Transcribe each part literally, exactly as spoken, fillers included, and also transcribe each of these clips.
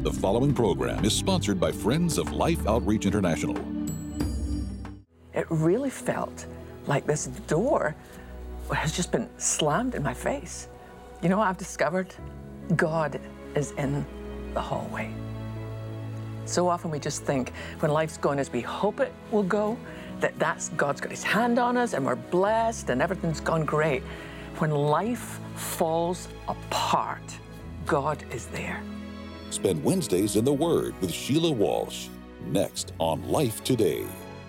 The following program is sponsored by Friends of Life Outreach International. It really felt like this door has just been slammed in my face. You know what I've discovered? God is in the hallway. So often we just think when life's going as we hope it will go, that that's God's got his hand on us and we're blessed and everything's gone great. When life falls apart, God is there. Spend Wednesdays in the Word with Sheila Walsh. Next on Life Today.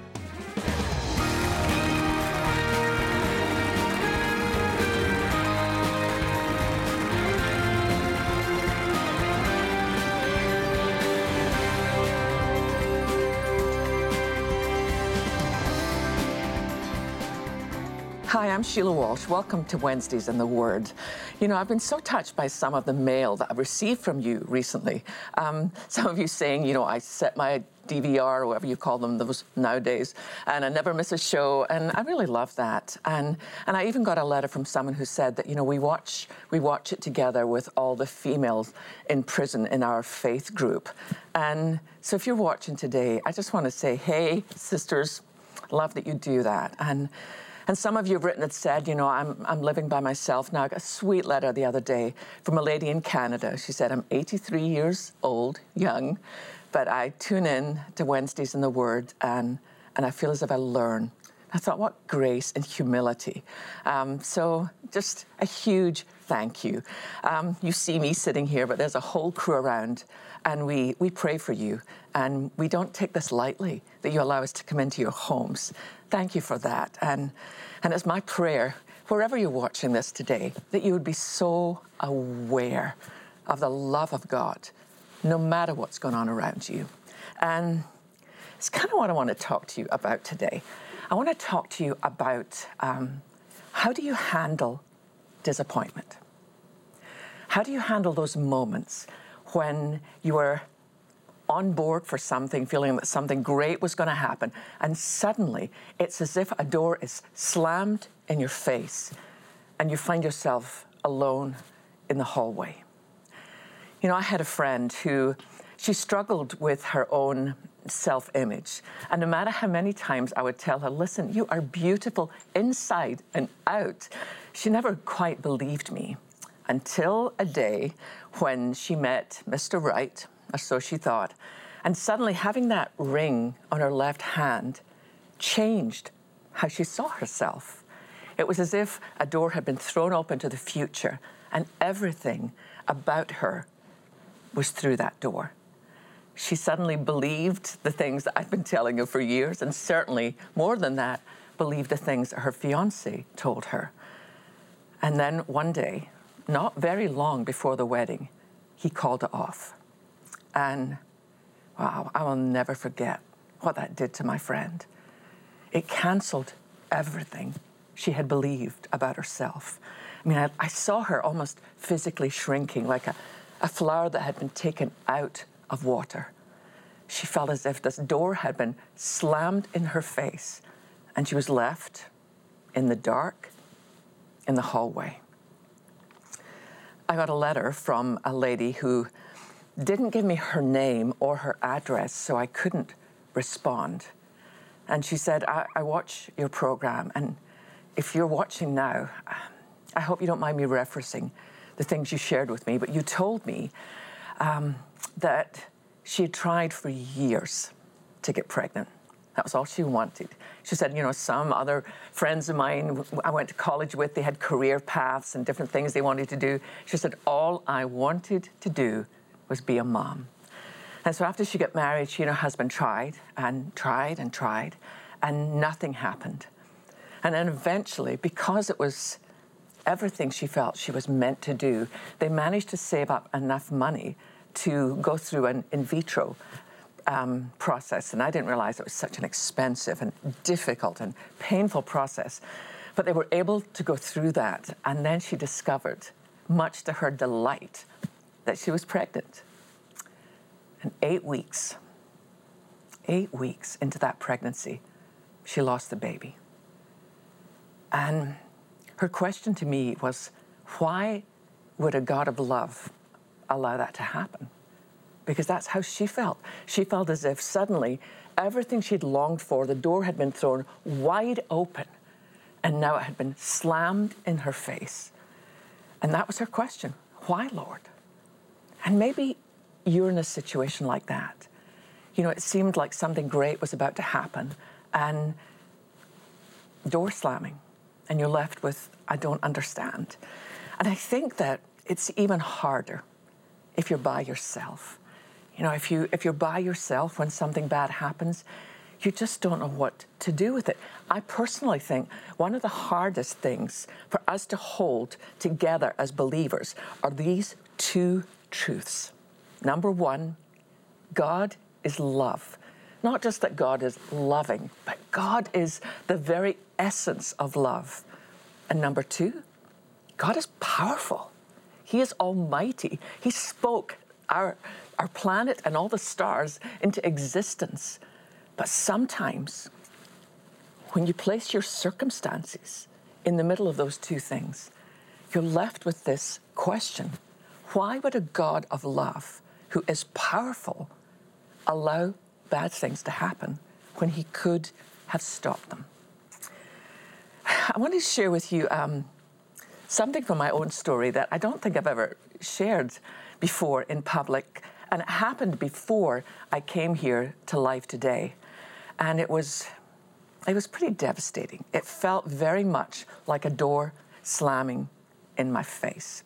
Hi, I'm Sheila Walsh. Welcome to Wednesdays in the Word. You know, I've been so touched by some of the mail that I've received from you recently. Um, some of you saying, you know, I set my D V R, or whatever you call them those nowadays, and I never miss a show, and I really love that. And and I even got a letter from someone who said that, you know, we watch we watch it together with all the females in prison in our faith group. And so if you're watching today, I just want to say, hey, sisters, love that you do that. And And some of you have written and said, you know, I'm I'm living by myself now. I got a sweet letter the other day from a lady in Canada. She said, I'm eighty-three years old, young, but I tune in to Wednesdays in the Word, and, and I feel as if I learn. I thought, what grace and humility. Um, so just a huge thank you. Um, you see me sitting here, but there's a whole crew around, and we, we pray for you. And we don't take this lightly, that you allow us to come into your homes. Thank you for that. And, and it's my prayer, wherever you're watching this today, that you would be so aware of the love of God, no matter what's going on around you. And it's kind of what I want to talk to you about today. I want to talk to you about um, how do you handle disappointment? How do you handle those moments when you are on board for something, feeling that something great was going to happen, and suddenly it's as if a door is slammed in your face and you find yourself alone in the hallway? You know, I had a friend who, she struggled with her own self-image. And no matter how many times I would tell her, listen, you are beautiful inside and out, she never quite believed me until a day when she met Mister Right, or so she thought, and suddenly having that ring on her left hand changed how she saw herself. It was as if a door had been thrown open to the future, and everything about her was through that door. She suddenly believed the things that I've been telling her for years, and certainly, more than that, believed the things that her fiancé told her. And then one day, not very long before the wedding, he called it off. And wow, I will never forget what that did to my friend. It canceled everything she had believed about herself. I mean, I, I saw her almost physically shrinking, like a, a flower that had been taken out of water. She felt as if this door had been slammed in her face, and she was left in the dark, in the hallway. I got a letter from a lady who didn't give me her name or her address, so I couldn't respond. And she said, I, I watch your program, and if you're watching now, I hope you don't mind me referencing the things you shared with me, but you told me um, that she had tried for years to get pregnant. That was all she wanted. She said, you know, some other friends of mine I went to college with, they had career paths and different things they wanted to do. She said, all I wanted to do was be a mom. And so after she got married, she and her husband tried and tried and tried, and nothing happened. And then eventually, because it was everything she felt she was meant to do, they managed to save up enough money to go through an in vitro um, process. And I didn't realize it was such an expensive and difficult and painful process. But they were able to go through that. And then she discovered, much to her delight, that she was pregnant. And eight weeks, eight weeks into that pregnancy, she lost the baby. And her question to me was, why would a God of love allow that to happen? because that's how she felt. She felt as if suddenly everything she'd longed for, the door had been thrown wide open, and now it had been slammed in her face. And that was her question. Why, Lord? And maybe you're in a situation like that. You know, it seemed like something great was about to happen, and door slamming, and you're left with, I don't understand. And I think that it's even harder if you're by yourself. You know, if you if you're by yourself when something bad happens, you just don't know what to do with it. I personally think one of the hardest things for us to hold together as believers are these two truths. Number one, God is love. Not just that God is loving, but God is the very essence of love. And number two, God is powerful. He is almighty. He spoke our, our planet and all the stars into existence. But sometimes, when you place your circumstances in the middle of those two things, you're left with this question. Why would a God of love, who is powerful, allow bad things to happen when he could have stopped them? I want to share with you um, something from my own story that I don't think I've ever shared before in public. And it happened before I came here to Life Today. And it was, it was pretty devastating. It felt very much like a door slamming in my face.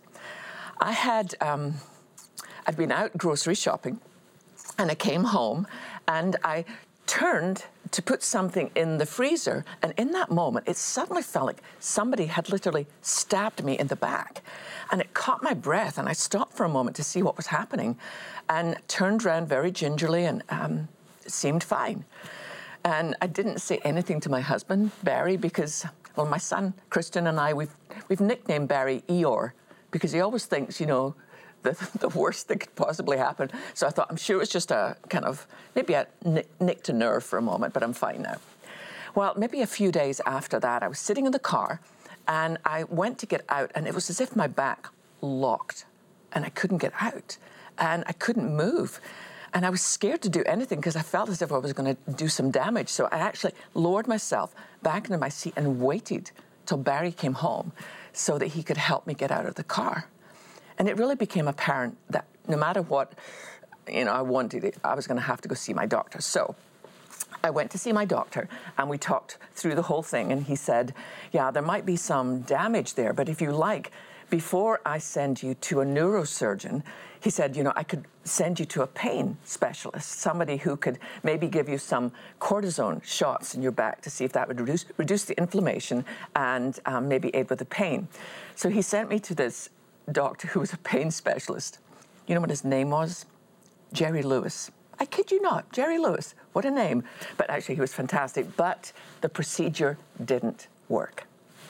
I had, um, I'd been out grocery shopping, and I came home, and I turned to put something in the freezer, and in that moment, it suddenly felt like somebody had literally stabbed me in the back. And it caught my breath, and I stopped for a moment to see what was happening, and turned around very gingerly, and um, it seemed fine. And I didn't say anything to my husband, Barry, because, well, my son, Christian, and I, we've, we've nicknamed Barry Eeyore, because he always thinks, you know, the, the worst that could possibly happen. So I thought, I'm sure it was just a kind of, maybe a nick, nicked a nerve for a moment, but I'm fine now. Well, maybe a few days after that, I was sitting in the car, and I went to get out, and it was as if my back locked, and I couldn't get out, and I couldn't move. And I was scared to do anything because I felt as if I was going to do some damage. So I actually lowered myself back into my seat and waited till Barry came home so that he could help me get out of the car. And it really became apparent that no matter what, you know, I wanted it, I was going to have to go see my doctor. So I went to see my doctor, and we talked through the whole thing. And he said, yeah, there might be some damage there, but if you like, before I send you to a neurosurgeon, he said, you know, I could send you to a pain specialist, somebody who could maybe give you some cortisone shots in your back to see if that would reduce, reduce the inflammation and um, maybe aid with the pain. So he sent me to this doctor who was a pain specialist. You know what his name was? Jerry Lewis. I kid you not, Jerry Lewis. What a name. But actually, he was fantastic. But the procedure didn't work.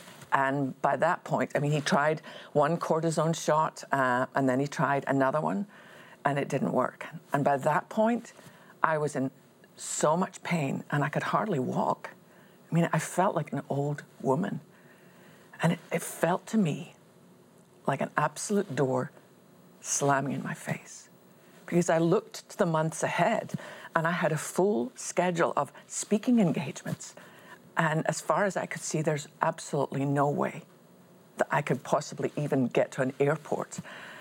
And by that point, I mean, he tried one cortisone shot, uh, and then he tried another one, and it didn't work. And by that point, I was in so much pain, and I could hardly walk. I mean, I felt like an old woman. And it, it felt to me like an absolute door slamming in my face. Because I looked to the months ahead, and I had a full schedule of speaking engagements. And as far as I could see, there's absolutely no way that I could possibly even get to an airport.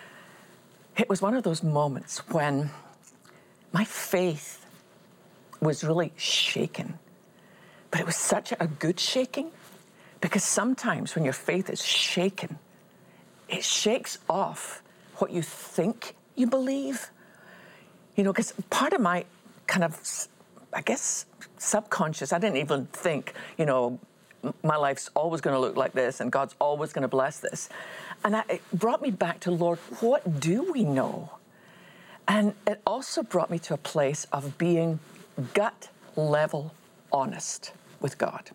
It was one of those moments when my faith was really shaken. But it was such a good shaking, because sometimes when your faith is shaken, it shakes off what you think you believe. You know, because part of my kind of, I guess, subconscious, I didn't even think, you know, my life's always going to look like this and God's always going to bless this. And I, it brought me back to, Lord, what do we know? And it also brought me to a place of being gut level honest with God.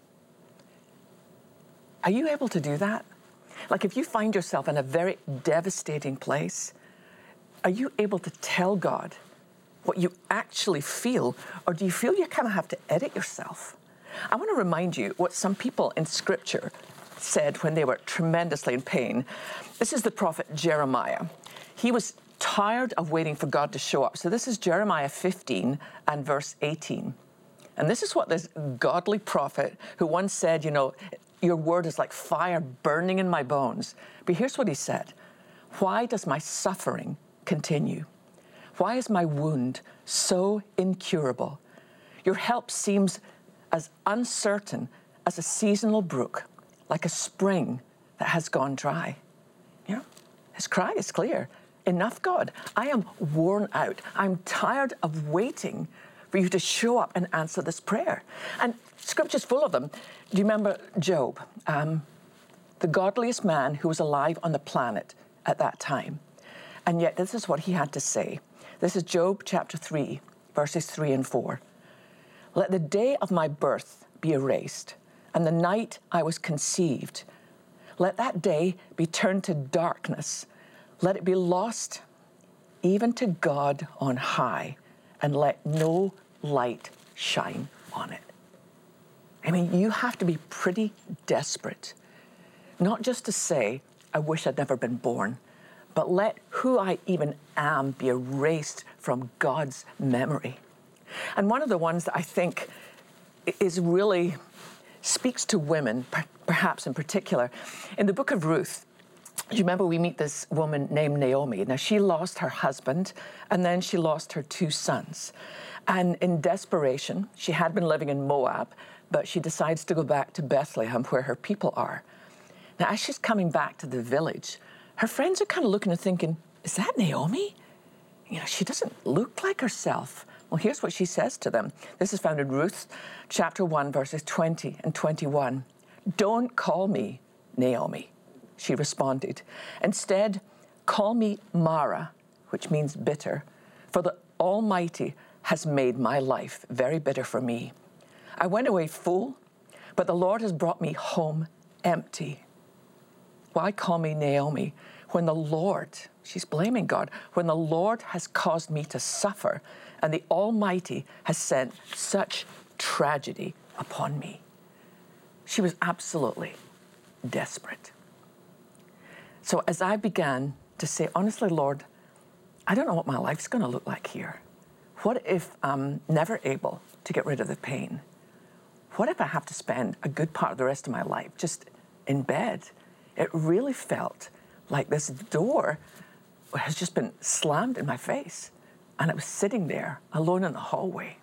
Are you able to do that? Like if you find yourself in a very devastating place, are you able to tell God what you actually feel, or do you feel you kind of have to edit yourself? I want to remind you what some people in Scripture said when they were tremendously in pain. This is the prophet Jeremiah. He was tired of waiting for God to show up. So this is Jeremiah fifteen and verse eighteen. And this is what this godly prophet who once said, you know, your word is like fire burning in my bones. But here's what he said. Why does my suffering continue? Why is my wound so incurable? Your help seems as uncertain as a seasonal brook, like a spring that has gone dry. You know, his cry is clear. Enough, God. I am worn out. I'm tired of waiting for you to show up and answer this prayer. And Scripture's full of them. Do you remember Job, um, the godliest man who was alive on the planet at that time? And yet this is what he had to say. This is Job chapter three, verses three and four. Let the day of my birth be erased, and the night I was conceived. Let that day be turned to darkness. Let it be lost even to God on high, and let no light shine on it. I mean, you have to be pretty desperate, not just to say, I wish I'd never been born, but let who I even am be erased from God's memory. And one of the ones that I think is really speaks to women, perhaps in particular, in the book of Ruth, do you remember we meet this woman named Naomi? Now, she lost her husband, and then she lost her two sons. And in desperation, she had been living in Moab, but she decides to go back to Bethlehem, where her people are. Now, as she's coming back to the village, her friends are kind of looking and thinking, is that Naomi? You know, she doesn't look like herself. Well, here's what she says to them. This is found in Ruth chapter one, verses twenty and twenty-one. Don't call me Naomi, she responded. Instead, call me Mara, which means bitter, for the Almighty has made my life very bitter for me. I went away full, but the Lord has brought me home empty. Why call me Naomi when the Lord, she's blaming God, when the Lord has caused me to suffer and the Almighty has sent such tragedy upon me? She was absolutely desperate. So as I began to say, honestly, Lord, I don't know what my life's going to look like here. What if I'm never able to get rid of the pain? What if I have to spend a good part of the rest of my life just in bed? It really felt like this door has just been slammed in my face, and I was sitting there alone in the hallway.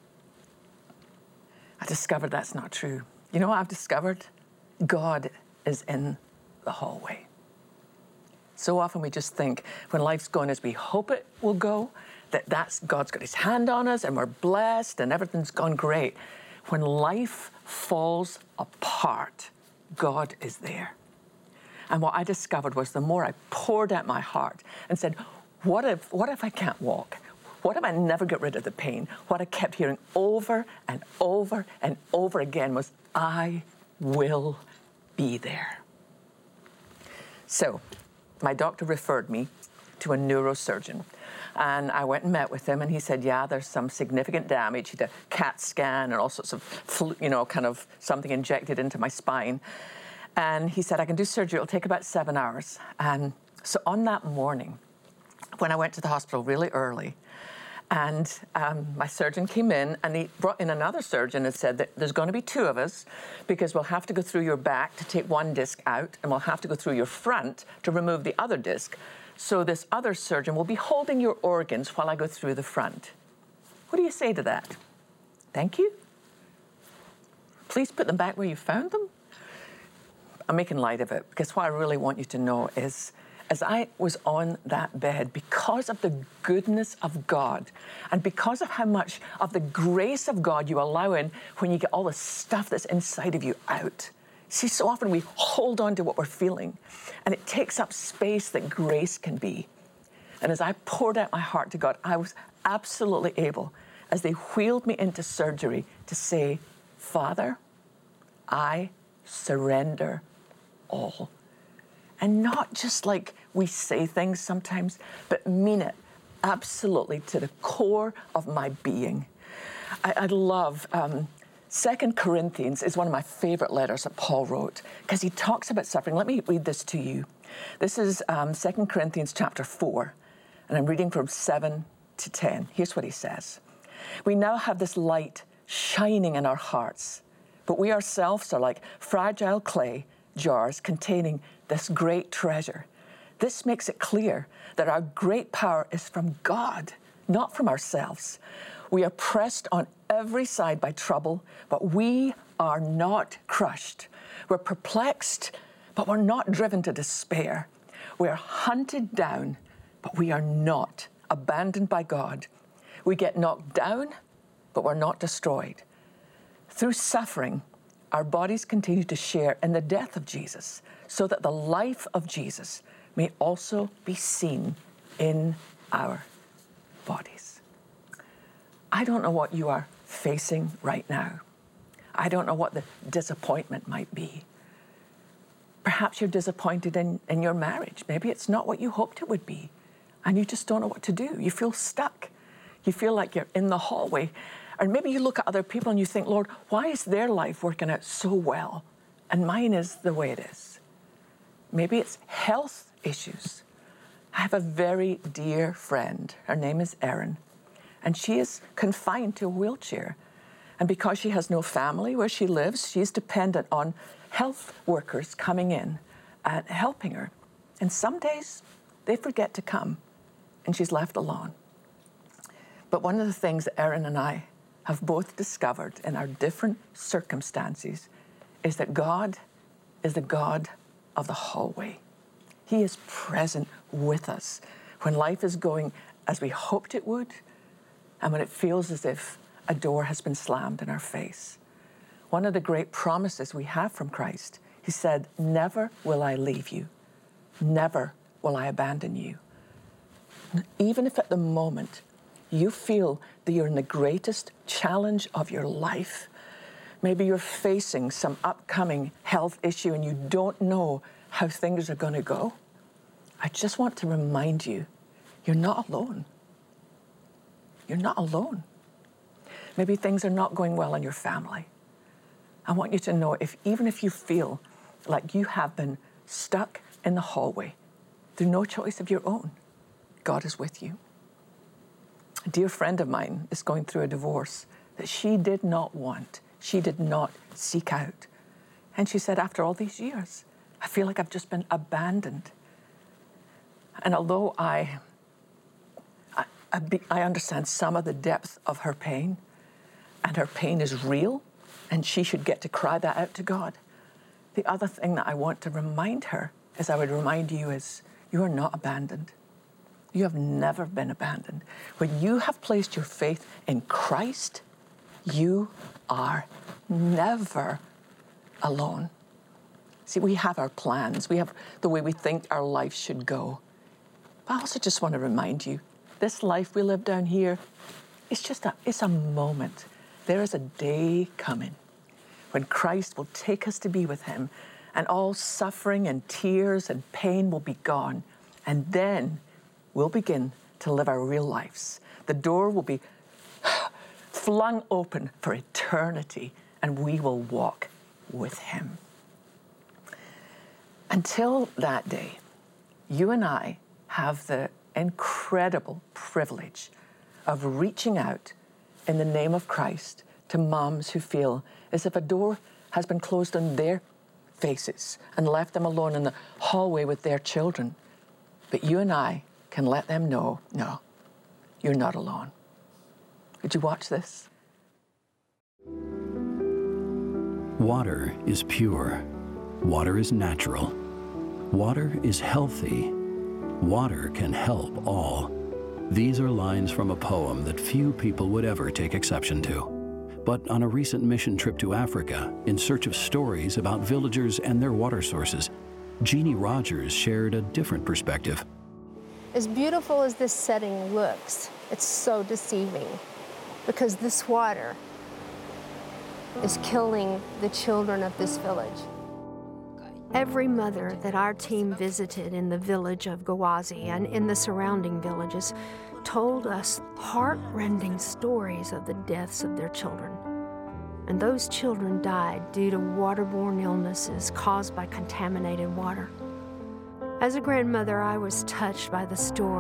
I discovered that's not true. You know what I've discovered? God is in the hallway. So often we just think when life's going as we hope it will go, that that's God's got his hand on us and we're blessed and everything's gone great. When life falls apart, God is there. And what I discovered was the more I poured out my heart and said, what if, what if I can't walk? What if I never get rid of the pain? What I kept hearing over and over and over again was, I will be there. So my doctor referred me to a neurosurgeon. And I went and met with him, and he said, yeah, there's some significant damage. He did a CAT scan and all sorts of, you know, kind of something injected into my spine. And he said, I can do surgery. It'll take about seven hours. And so on that morning, when I went to the hospital really early, and um, my surgeon came in, and he brought in another surgeon and said that there's going to be two of us because we'll have to go through your back to take one disc out, and we'll have to go through your front to remove the other disc. So this other surgeon will be holding your organs while I go through the front. What do you say to that? Thank you? Please put them back where you found them? I'm making light of it because what I really want you to know is as I was on that bed, because of the goodness of God and because of how much of the grace of God you allow in when you get all the stuff that's inside of you out. See, so often we hold on to what we're feeling, and it takes up space that grace can be. And as I poured out my heart to God, I was absolutely able, as they wheeled me into surgery, to say, Father, I surrender all. And not just like we say things sometimes, but mean it absolutely to the core of my being. I, I love... Um, Second Corinthians is one of my favorite letters that Paul wrote because he talks about suffering. Let me read this to you. This is um, Second Corinthians chapter four, And I'm reading from seven to ten. Here's what he says. We now have this light shining in our hearts, but we ourselves are like fragile clay jars containing this great treasure. This makes it clear that our great power is from God, not from ourselves. We are pressed on every side by trouble, but we are not crushed. We're perplexed, but we're not driven to despair. We're hunted down, but we are not abandoned by God. We get knocked down, but we're not destroyed. Through suffering, our bodies continue to share in the death of Jesus, so that the life of Jesus may also be seen in our bodies. I don't know what you are facing right now. I don't know what the disappointment might be. Perhaps you're disappointed in, in your marriage. Maybe it's not what you hoped it would be, and you just don't know what to do. You feel stuck. You feel like you're in the hallway. Or maybe you look at other people and you think, Lord, why is their life working out so well, and mine is the way it is? Maybe it's health issues. I have a very dear friend. Her name is Erin, and she is confined to a wheelchair. And because she has no family where she lives, she's dependent on health workers coming in and helping her. And some days they forget to come, and she's left alone. But one of the things that Erin and I have both discovered in our different circumstances is that God is the God of the hallway. He is present with us when life is going as we hoped it would, and when it feels as if a door has been slammed in our face. One of the great promises we have from Christ, he said, never will I leave you. Never will I abandon you. Even if at the moment you feel that you're in the greatest challenge of your life, maybe you're facing some upcoming health issue and you don't know how things are going to go, I just want to remind you, you're not alone. You're not alone. Maybe things are not going well in your family. I want you to know, if even if you feel like you have been stuck in the hallway through no choice of your own, God is with you. A dear friend of mine is going through a divorce that she did not want. She did not seek out. And she said, after all these years, I feel like I've just been abandoned. And although I, I, I, be, I understand some of the depth of her pain, and her pain is real, and she should get to cry that out to God, the other thing that I want to remind her, as I would remind you, is you are not abandoned. You have never been abandoned. When you have placed your faith in Christ, you are never alone. See, we have our plans. We have the way we think our life should go. But I also just want to remind you, this life we live down here, it's just a, it's a moment. There is a day coming when Christ will take us to be with him, and all suffering and tears and pain will be gone. And then we'll begin to live our real lives. The door will be flung open for eternity, and we will walk with him. Until that day, you and I have the incredible privilege of reaching out in the name of Christ to moms who feel as if a door has been closed on their faces and left them alone in the hallway with their children. But you and I can let them know, no, you're not alone. Would you watch this? Water is pure. Water is natural. Water is healthy. Water can help all. These are lines from a poem that few people would ever take exception to. But on a recent mission trip to Africa, in search of stories about villagers and their water sources, Jeannie Rogers shared a different perspective. As beautiful as this setting looks, it's so deceiving, because this water is killing the children of this village. Every mother that our team visited in the village of Gawazi and in the surrounding villages told us heart-rending stories of the deaths of their children. And those children died due to waterborne illnesses caused by contaminated water. As a grandmother, I was touched by the story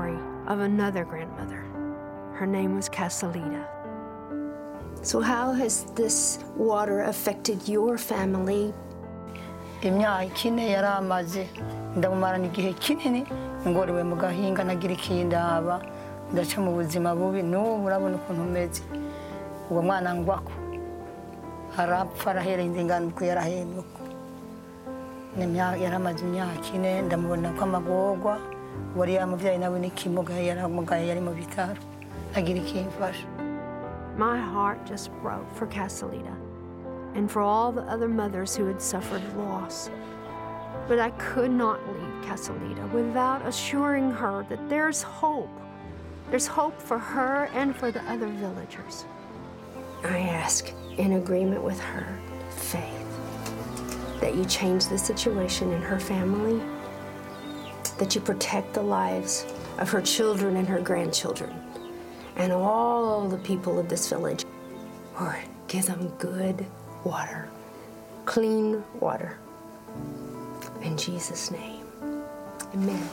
of another grandmother. Her name was Casalita. So how has this water affected your family? imyaka ine yaramaze ndamumarana igihe kinini ngorewe mu gahinga nagira ikindaba ndaca mu buzima bubi n'ubu urabona ukuntu meze uwo mwana ngwako arapfa arahereye ingano ko yarahenuka n'imyaka yaramaze imyaka ine ndamubona ko amagorwa wari yamuvyaye nawe n'ikimuga yaramugaye yari mu bitaro agira ikimfasha. My heart just broke for Casalita and for all the other mothers who had suffered loss. But I could not leave Casalita without assuring her that there's hope. There's hope for her and for the other villagers. I ask, in agreement with her, faith, that you change the situation in her family, that you protect the lives of her children and her grandchildren, and all the people of this village. Lord, give them good water, clean water. In Jesus' name, amen.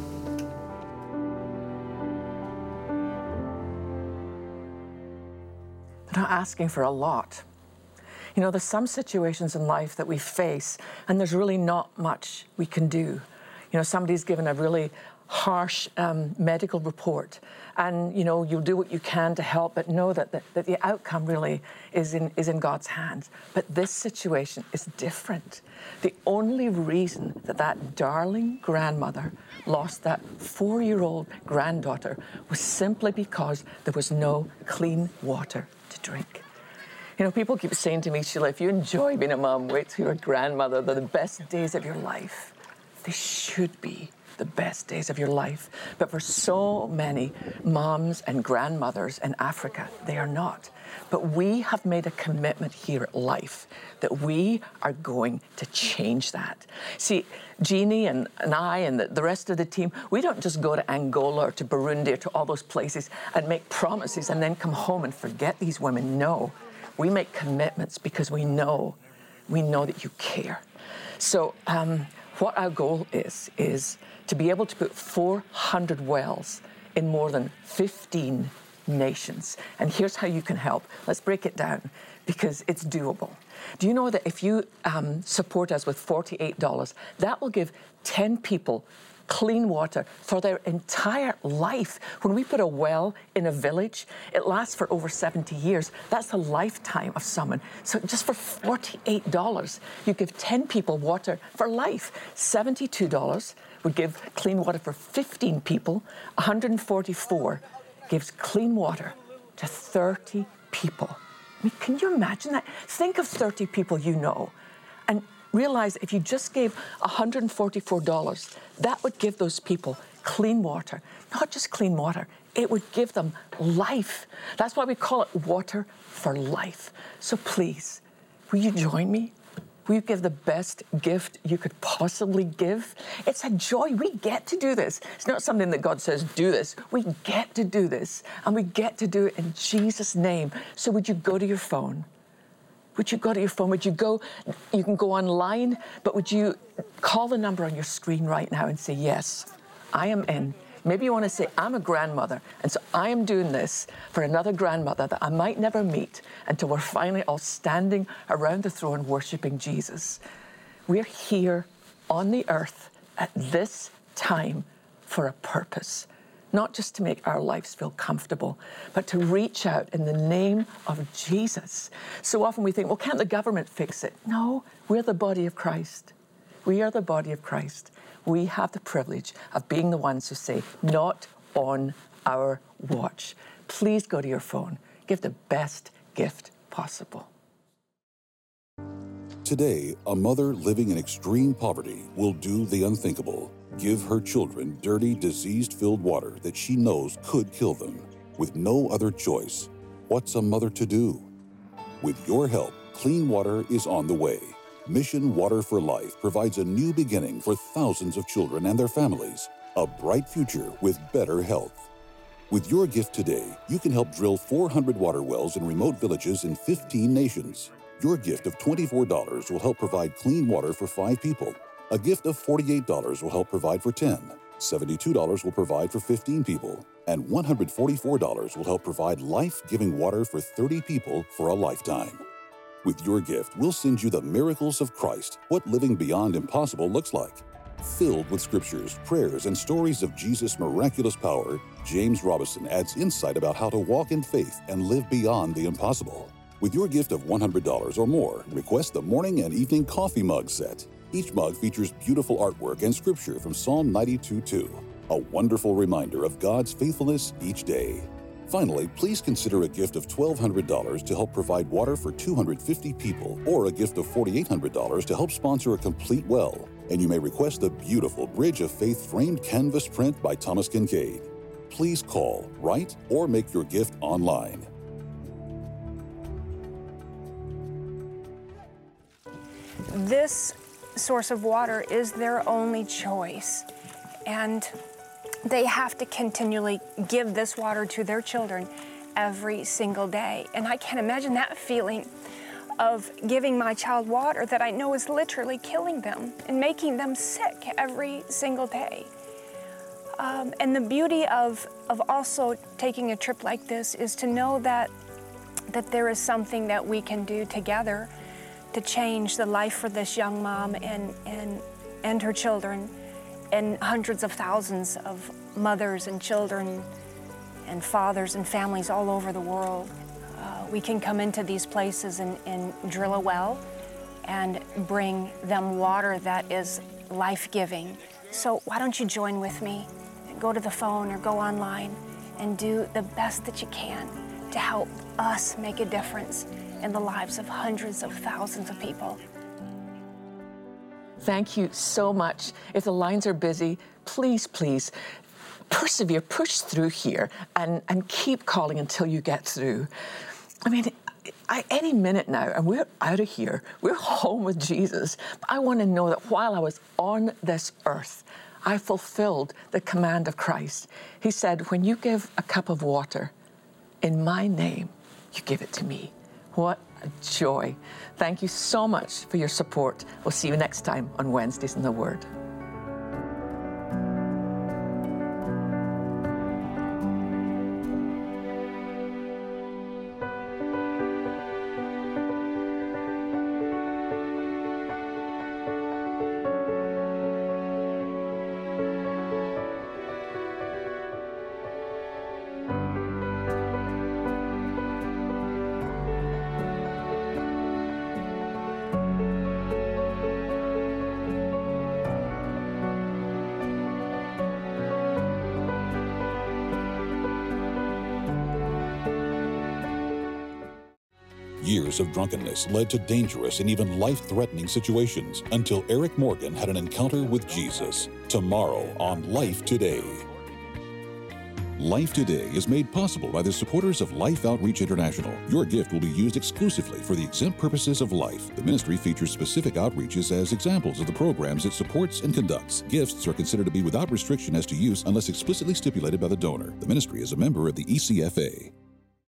They're not asking for a lot. You know, there's some situations in life that we face, and there's really not much we can do. You know, somebody's given a really harsh um, medical report, and you know, you'll do what you can to help, but know that the, that the outcome really is in is in God's hands. But this situation is different. The only reason that that darling grandmother lost that four-year-old granddaughter was simply because there was no clean water to drink. You know, people keep saying to me, Sheila, if you enjoy being a mom, wait till you're a grandmother. They're the best days of your life. They should be the best days of your life. But for so many moms and grandmothers in Africa, they are not. But we have made a commitment here at Life that we are going to change that. See, Jeannie and, and I and the, the rest of the team, we don't just go to Angola or to Burundi or to all those places and make promises and then come home and forget these women. No, we make commitments because we know, we know that you care. So um, what our goal is, is to be able to put four hundred wells in more than fifteen nations. And here's how you can help. Let's break it down because it's doable. Do you know that if you um, support us with forty-eight dollars, that will give ten people clean water for their entire life? When we put a well in a village, it lasts for over seventy years. That's a lifetime of someone. So just for forty-eight dollars, you give ten people water for life. seventy-two dollars would give clean water for fifteen people. one hundred forty-four gives clean water to thirty people. I mean, can you imagine that? Think of thirty people you know and realize if you just gave one hundred forty-four dollars, that would give those people clean water. Not just clean water, it would give them life. That's why we call it water for life. So please, will you join me? Will you give the best gift you could possibly give? It's a joy. We get to do this. It's not something that God says, do this. We get to do this, and we get to do it in Jesus' name. So would you go to your phone? Would you go to your phone? Would you go, you can go online, but would you call the number on your screen right now and say, yes, I am in. Maybe you want to say, I'm a grandmother, and so I am doing this for another grandmother that I might never meet until we're finally all standing around the throne worshiping Jesus. We're here on the earth at this time for a purpose, not just to make our lives feel comfortable, but to reach out in the name of Jesus. So often we think, well, can't the government fix it? No, we're the body of Christ. We are the body of Christ. We have the privilege of being the ones who say, not on our watch. Please go to your phone. Give the best gift possible. Today, a mother living in extreme poverty will do the unthinkable. Give her children dirty, disease-filled water that she knows could kill them. With no other choice, what's a mother to do? With your help, clean water is on the way. Mission Water for Life provides a new beginning for thousands of children and their families, a bright future with better health. With your gift today, you can help drill four hundred water wells in remote villages in fifteen nations. Your gift of twenty-four dollars will help provide clean water for five people. A gift of forty-eight dollars will help provide for ten. seventy-two dollars will provide for fifteen people, and one hundred forty-four dollars will help provide life-giving water for thirty people for a lifetime. With your gift, we'll send you the miracles of Christ, what living beyond impossible looks like. Filled with scriptures, prayers, and stories of Jesus' miraculous power, James Robison adds insight about how to walk in faith and live beyond the impossible. With your gift of one hundred dollars or more, request the morning and evening coffee mug set. Each mug features beautiful artwork and scripture from Psalm ninety-two two, a wonderful reminder of God's faithfulness each day. Finally, please consider a gift of twelve hundred dollars to help provide water for two hundred fifty people, or a gift of forty-eight hundred dollars to help sponsor a complete well. And you may request the beautiful Bridge of Faith framed canvas print by Thomas Kincaid. Please call, write, or make your gift online. This source of water is their only choice, and they have to continually give this water to their children every single day. And I can't imagine that feeling of giving my child water that I know is literally killing them and making them sick every single day. Um, and the beauty of, of also taking a trip like this is to know that, that there is something that we can do together to change the life for this young mom and, and, and her children, and hundreds of thousands of mothers and children and fathers and families all over the world. Uh, we can come into these places and, and drill a well and bring them water that is life-giving. So why don't you join with me? Go to the phone or go online and do the best that you can to help us make a difference in the lives of hundreds of thousands of people. Thank you so much. If the lines are busy, please, please persevere, push through here and, and keep calling until you get through. I mean, I, any minute now, and we're out of here, we're home with Jesus. I want to know that while I was on this earth, I fulfilled the command of Christ. He said, when you give a cup of water in my name, you give it to me. What a joy. Thank you so much for your support. We'll see you next time on Wednesdays in the Word. Years of drunkenness led to dangerous and even life-threatening situations until Eric Morgan had an encounter with Jesus. Tomorrow on Life Today. Life Today is made possible by the supporters of Life Outreach International. Your gift will be used exclusively for the exempt purposes of life. The ministry features specific outreaches as examples of the programs it supports and conducts. Gifts are considered to be without restriction as to use unless explicitly stipulated by the donor. The ministry is a member of the E C F A.